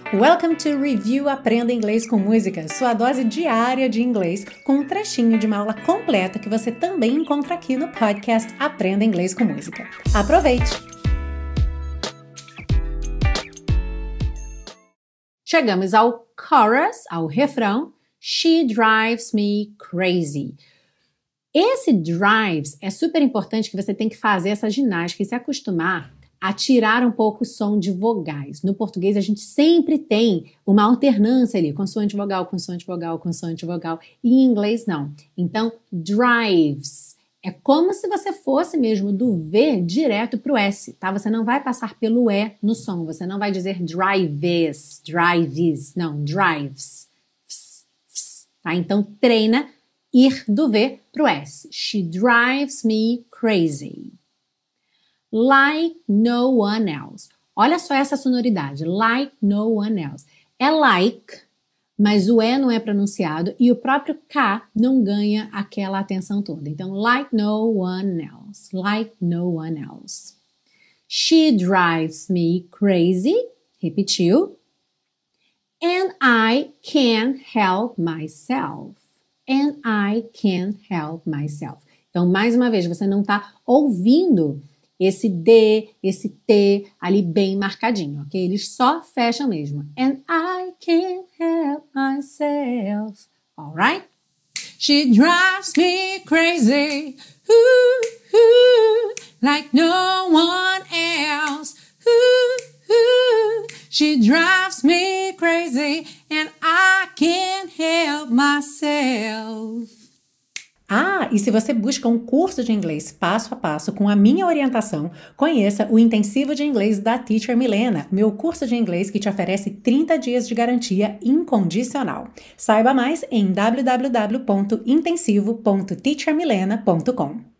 Welcome to Review Aprenda Inglês com Música, sua dose diária de inglês com um trechinho de uma aula completa que você também encontra aqui no podcast Aprenda Inglês com Música. Aproveite! Chegamos ao chorus, ao refrão. She drives me crazy. Esse drives é super importante que você tem que fazer essa ginástica e se acostumar a tirar um pouco o som de vogais. No português, a gente sempre tem uma alternância ali, consoante vogal, consoante vogal, consoante vogal. E em inglês, não. Então, drives. É como se você fosse mesmo do V direto para o S, tá? Você não vai passar pelo E no som. Você não vai dizer drives, drives. Não, drives. Tá? Então, treina ir do V para o S. She drives me crazy. Like no one else. Olha só essa sonoridade. Like no one else. É like, mas o E não é pronunciado e o próprio K não ganha aquela atenção toda. Então, like no one else. Like no one else. She drives me crazy. Repetiu. And I can't help myself. And I can't help myself. Então, mais uma vez, você não está ouvindo esse D, esse T ali bem marcadinho, ok? Eles só fecham mesmo. And I can't help myself. Alright? She drives me crazy. Ooh, ooh, like no one else. Ooh, ooh. She drives me crazy and I can't help myself. Ah, e se você busca um curso de inglês passo a passo com a minha orientação, conheça o Intensivo de Inglês da Teacher Milena, meu curso de inglês que te oferece 30 dias de garantia incondicional. Saiba mais em www.intensivo.teachermilena.com.